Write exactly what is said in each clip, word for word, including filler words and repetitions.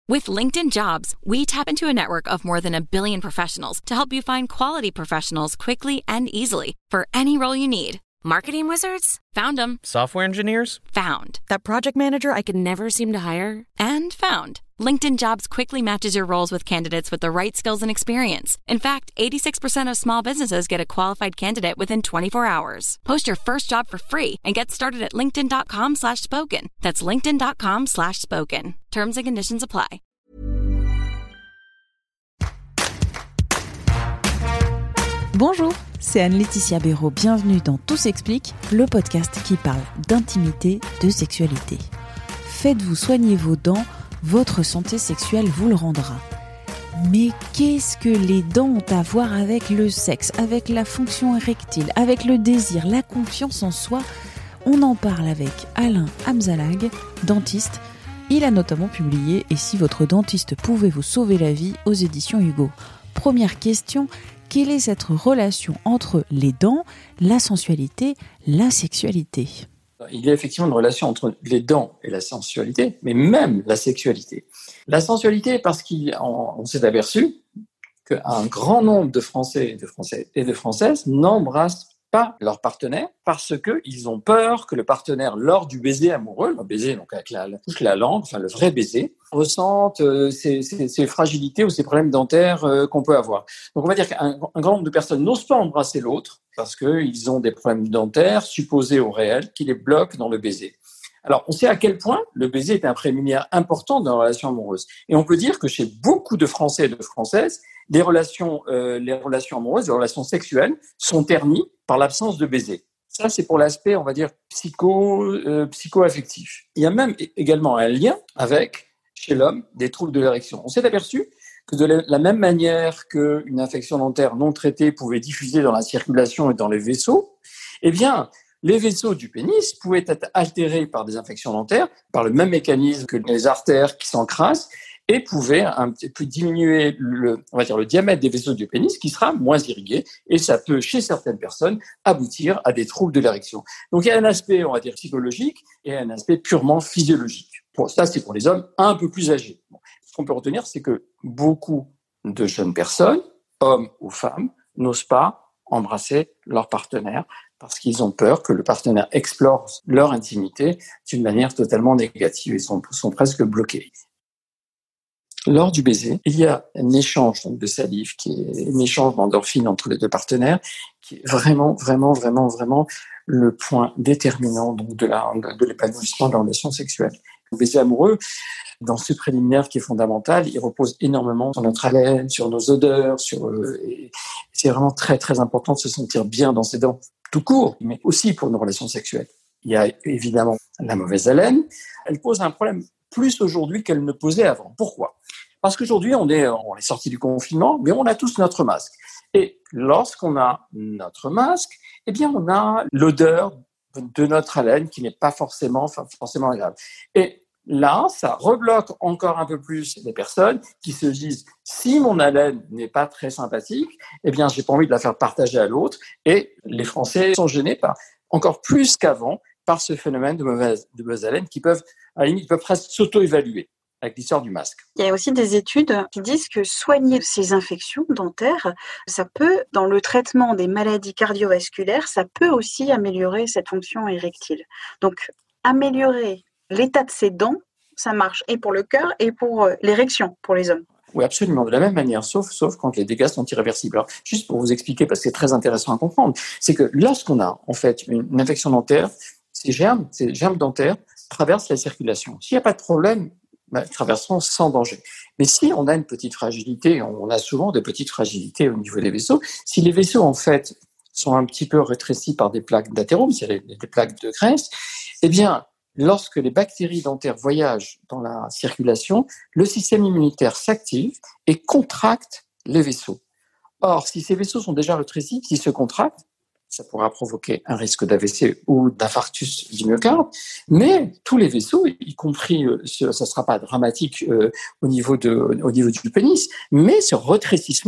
With LinkedIn Jobs, we tap into a network of more than a billion professionals to help you find quality professionals quickly and easily for any role you need. Marketing wizards? Found them. Software engineers? Found. That project manager I could never seem to hire? And found. LinkedIn Jobs quickly matches your roles with candidates with the right skills and experience. In fact, eighty-six percent of small businesses get a qualified candidate within twenty-four hours. Post your first job for free and get started at linkedin.com slash spoken. That's linkedin.com slash spoken. Terms and conditions apply. Bonjour, c'est Anne-Laetitia Béraud. Bienvenue dans Tout s'explique, le podcast qui parle d'intimité, de sexualité. Faites-vous soigner vos dents, votre santé sexuelle vous le rendra. Mais qu'est-ce que les dents ont à voir avec le sexe, avec la fonction érectile, avec le désir, la confiance en soi ? On en parle avec Alain Amzalag, dentiste. Il a notamment publié « Et si votre dentiste pouvait vous sauver la vie » aux éditions Hugo. Première question, quelle est cette relation entre les dents, la sensualité, la sexualité ? Il y a effectivement une relation entre les dents et la sensualité, mais même la sexualité. La sensualité, parce qu'on s'est aperçu qu'un grand nombre de Français, de Français et de Françaises n'embrassent pas leur partenaire parce qu'ils ont peur que le partenaire, lors du baiser amoureux, le baiser donc avec la, la, la langue, enfin le vrai baiser, ressente euh, ces, ces, ces fragilités ou ces problèmes dentaires euh, qu'on peut avoir. Donc on va dire qu'un un grand nombre de personnes n'osent pas embrasser l'autre parce qu'ils ont des problèmes dentaires supposés ou réels qui les bloquent dans le baiser. Alors, on sait à quel point le baiser est un préliminaire important dans la relation amoureuse. Et on peut dire que chez beaucoup de Français et de Françaises, les relations, euh, les relations amoureuses, les relations sexuelles sont ternies par l'absence de baiser. Ça, c'est pour l'aspect, on va dire, psycho, euh, psycho-affectif. Il y a même également un lien avec, chez l'homme, des troubles de l'érection. On s'est aperçu que de la même manière qu'une infection dentaire non traitée pouvait diffuser dans la circulation et dans les vaisseaux, eh bien, les vaisseaux du pénis pouvaient être altérés par des infections dentaires, par le même mécanisme que les artères qui s'encrassent, et pouvaient un petit peu diminuer le, on va dire, le diamètre des vaisseaux du pénis qui sera moins irrigué, et ça peut, chez certaines personnes, aboutir à des troubles de l'érection. Donc il y a un aspect, on va dire, psychologique et un aspect purement physiologique. Bon, ça, c'est pour les hommes un peu plus âgés. Bon, ce qu'on peut retenir, c'est que beaucoup de jeunes personnes, hommes ou femmes, n'osent pas embrasser leur partenaire parce qu'ils ont peur que le partenaire explore leur intimité d'une manière totalement négative et sont, sont presque bloqués. Lors du baiser, il y a un échange donc, de salive, qui est un échange d'endorphines entre les deux partenaires, qui est vraiment, vraiment, vraiment, vraiment le point déterminant donc, de, la, de l'épanouissement de la relation sexuelle. Le baiser amoureux, dans ce préliminaire qui est fondamental, il repose énormément sur notre haleine, sur nos odeurs, sur, euh, et c'est vraiment très, très important de se sentir bien dans ses dents, tout court, mais aussi pour nos relations sexuelles. Il y a évidemment la mauvaise haleine. Elle pose un problème plus aujourd'hui qu'elle ne posait avant. Pourquoi ? Parce qu'aujourd'hui, on est, on est sorti du confinement, mais on a tous notre masque. Et lorsqu'on a notre masque, eh bien, on a l'odeur de notre haleine qui n'est pas forcément, enfin, forcément agréable. Et là, ça rebloque encore un peu plus les personnes qui se disent « si mon haleine n'est pas très sympathique, eh bien, j'ai pas envie de la faire partager à l'autre ». Et les Français sont gênés par, encore plus qu'avant, par ce phénomène de mauvaise, de mauvaise haleine qui peuvent, à la limite, ils peuvent presque s'auto-évaluer avec l'histoire du masque. Il y a aussi des études qui disent que soigner ces infections dentaires, ça peut, dans le traitement des maladies cardiovasculaires, ça peut aussi améliorer cette fonction érectile. Donc, améliorer l'état de ses dents, ça marche et pour le cœur et pour l'érection, pour les hommes. Oui, absolument, de la même manière, sauf, sauf quand les dégâts sont irréversibles. Alors, juste pour vous expliquer, parce que c'est très intéressant à comprendre, c'est que lorsqu'on a, en fait, une, une infection dentaire, ces germes, ces germes dentaires traversent la circulation. S'il n'y a pas de problème, ben, ils traverseront sans danger. Mais si on a une petite fragilité, on a souvent des petites fragilités au niveau des vaisseaux, si les vaisseaux, en fait, sont un petit peu rétrécis par des plaques d'athérome, c'est-à-dire des plaques de graisse, eh bien, lorsque les bactéries dentaires voyagent dans la circulation, le système immunitaire s'active et contracte les vaisseaux. Or, si ces vaisseaux sont déjà rétrécis, s'ils se contractent, ça pourra provoquer un risque d'A V C ou d'infarctus du myocarde, mais tous les vaisseaux, y compris, ça ne sera pas dramatique euh, au niveau de, au niveau du pénis, mais ce rétrécissement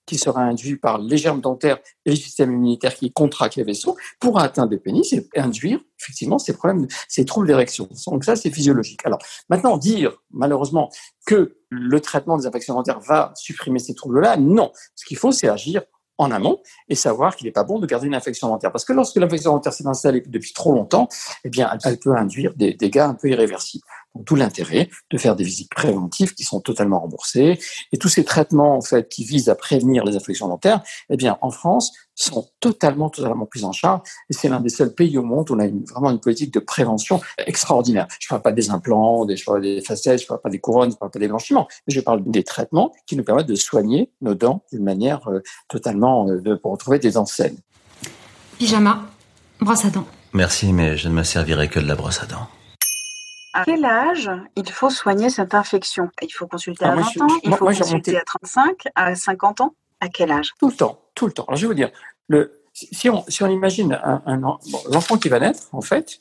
qui sera induit par les germes dentaires et le système immunitaire qui contracte les vaisseaux, pourra atteindre le pénis et induire effectivement ces problèmes, ces troubles d'érection. Donc ça, c'est physiologique. Alors maintenant, dire malheureusement que le traitement des infections dentaires va supprimer ces troubles-là, non. Ce qu'il faut, c'est agir en amont et savoir qu'il n'est pas bon de garder une infection dentaire. Parce que lorsque l'infection dentaire s'est installée depuis trop longtemps, eh bien, elle peut induire des dégâts un peu irréversibles. Donc, tout l'intérêt de faire des visites préventives qui sont totalement remboursées. Et tous ces traitements, en fait, qui visent à prévenir les infections dentaires, eh bien, en France, sont totalement, totalement pris en charge. Et c'est l'un des seuls pays au monde où on a une, vraiment une politique de prévention extraordinaire. Je ne parle pas des implants, des, je parle des facettes, je ne parle pas des couronnes, je ne parle pas des blanchiments, mais je parle des traitements qui nous permettent de soigner nos dents d'une manière euh, totalement, euh, de, pour retrouver des dents saines. Pyjama, brosse à dents. Merci, mais je ne me servirai que de la brosse à dents. À quel âge il faut soigner cette infection? Il faut consulter à Alors, vingt moi, je, ans, il moi, faut moi, j'ai consulter remonté à trente-cinq, à cinquante ans? À quel âge? tout le temps, tout le temps. Alors, je vais vous dire, le, si, on, si on imagine un, un bon, l'enfant qui va naître, en fait,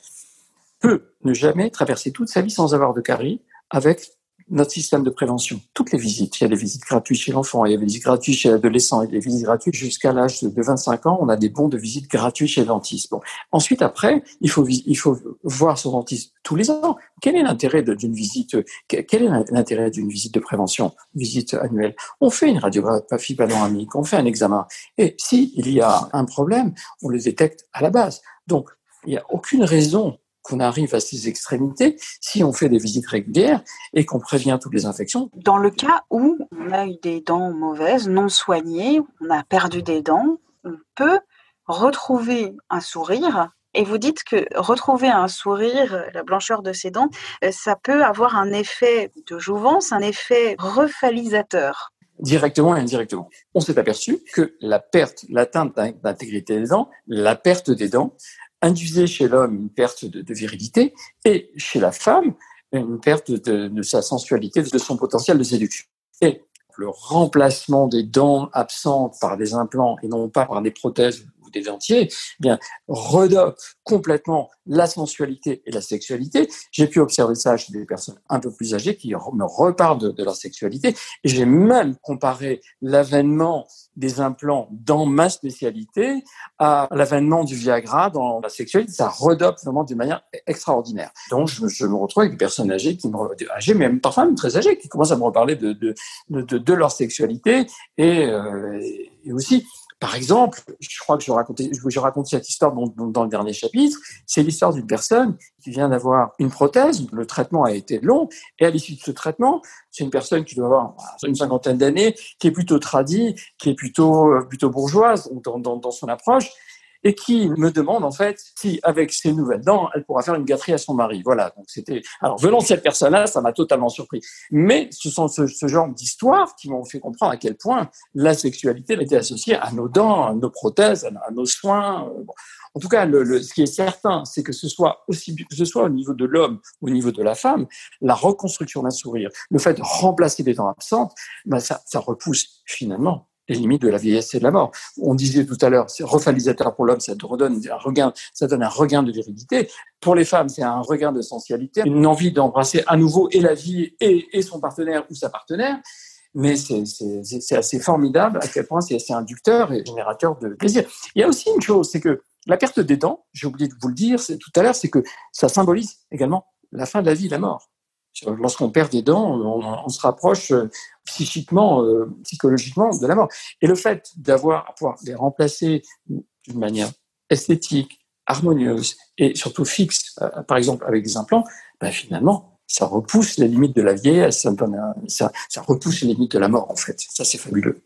peut ne jamais traverser toute sa vie sans avoir de caries avec notre système de prévention. Toutes les visites, il y a des visites gratuites chez l'enfant, il y a des visites gratuites chez l'adolescent, il y a des visites gratuites jusqu'à l'âge de vingt-cinq ans, on a des bons de visite gratuits chez le dentiste. Bon. Ensuite, après, il faut, il faut voir son dentiste tous les ans. Quel est l'intérêt d'une visite, quel est l'intérêt d'une visite de prévention, visite annuelle? On fait une radiographie panoramique, on fait un examen. Et s'il y a un problème, on le détecte à la base. Donc, il n'y a aucune raison qu'on arrive à ces extrémités si on fait des visites régulières et qu'on prévient toutes les infections. Dans le cas où on a eu des dents mauvaises, non soignées, on a perdu des dents, on peut retrouver un sourire. Et vous dites que retrouver un sourire, la blancheur de ses dents, ça peut avoir un effet de jouvence, un effet refalisateur. Directement et indirectement. On s'est aperçu que la perte, l'atteinte d'intégrité des dents, la perte des dents, induisait chez l'homme une perte de, de virilité et chez la femme une perte de, de sa sensualité, de son potentiel de séduction. Et le remplacement des dents absentes par des implants et non pas par des prothèses ou des dentiers, eh bien, redope complètement la sensualité et la sexualité. J'ai pu observer ça chez des personnes un peu plus âgées qui me reparlent de, de leur sexualité. Et j'ai même comparé l'avènement des implants dans ma spécialité à l'avènement du Viagra dans la sexualité. Ça redope vraiment d'une manière extraordinaire. Donc, je, je me retrouve avec des personnes âgées, qui me, âgées, mais même parfois même très âgées, qui commencent à me reparler de, de, de, de, de leur sexualité et, euh, et aussi, par exemple, je crois que je racontais, je raconte cette histoire dans, dans le dernier chapitre. C'est l'histoire d'une personne qui vient d'avoir une prothèse. Le traitement a été long. Et à l'issue de ce traitement, c'est une personne qui doit avoir une cinquantaine d'années, qui est plutôt tradie, qui est plutôt, plutôt bourgeoise dans, dans, dans son approche, et qui me demande en fait si, avec ses nouvelles dents, elle pourra faire une gâterie à son mari. Voilà. Donc c'était. Alors venant de cette personne-là, ça m'a totalement surpris. Mais ce sont ce, ce genre d'histoires qui m'ont fait comprendre à quel point la sexualité était associée à nos dents, à nos prothèses, à, à nos soins. Bon. En tout cas, le, le, ce qui est certain, c'est que ce soit aussi que ce soit au niveau de l'homme ou au niveau de la femme, la reconstruction d'un sourire, le fait de remplacer des dents absentes, ben ça, ça repousse finalement les limites de la vieillesse et de la mort. On disait tout à l'heure, c'est refalisateur pour l'homme, ça te redonne un regain, ça donne un regain de virilité. Pour les femmes, c'est un regain de sensualité, une envie d'embrasser à nouveau et la vie et, et son partenaire ou sa partenaire. Mais c'est, c'est, c'est assez formidable à quel point c'est assez inducteur et générateur de plaisir. Il y a aussi une chose, c'est que la perte des dents, j'ai oublié de vous le dire c'est, tout à l'heure, c'est que ça symbolise également la fin de la vie et la mort. Lorsqu'on perd des dents, on, on se rapproche psychiquement, euh, psychologiquement de la mort. Et le fait d'avoir à pouvoir les remplacer d'une manière esthétique, harmonieuse et surtout fixe, euh, par exemple avec des implants, ben finalement, ça repousse les limites de la vieillesse, ça, donne un, ça, ça repousse les limites de la mort en fait. Ça, c'est fabuleux.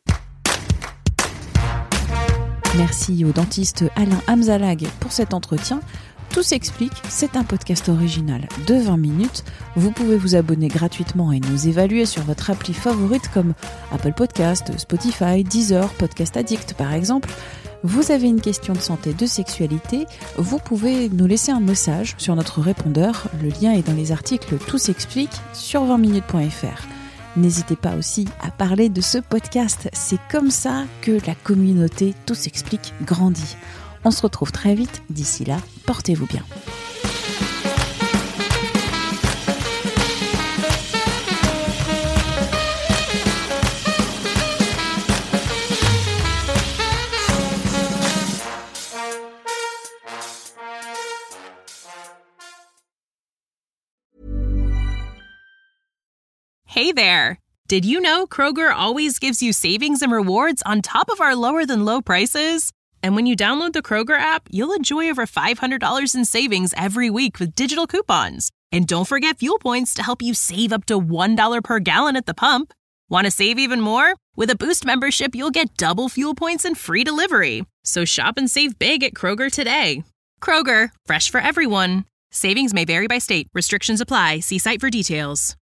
Merci au dentiste Alain Hamzalag pour cet entretien. Tout s'explique, c'est un podcast original de vingt minutes. Vous pouvez vous abonner gratuitement et nous évaluer sur votre appli favorite comme Apple Podcast, Spotify, Deezer, Podcast Addict par exemple. Vous avez une question de santé, de sexualité, vous pouvez nous laisser un message sur notre répondeur. Le lien est dans les articles Tout s'explique sur vingt minutes point f r. N'hésitez pas aussi à parler de ce podcast. C'est comme ça que la communauté Tout s'explique grandit. On se retrouve très vite. D'ici là, portez-vous bien. Hey there! Did you know Kroger always gives you savings and rewards on top of our lower-than-low prices? And when you download the Kroger app, you'll enjoy over five hundred dollars in savings every week with digital coupons. And don't forget fuel points to help you save up to one dollar per gallon at the pump. Want to save even more? With a Boost membership, you'll get double fuel points and free delivery. So shop and save big at Kroger today. Kroger, fresh for everyone. Savings may vary by state. Restrictions apply. See site for details.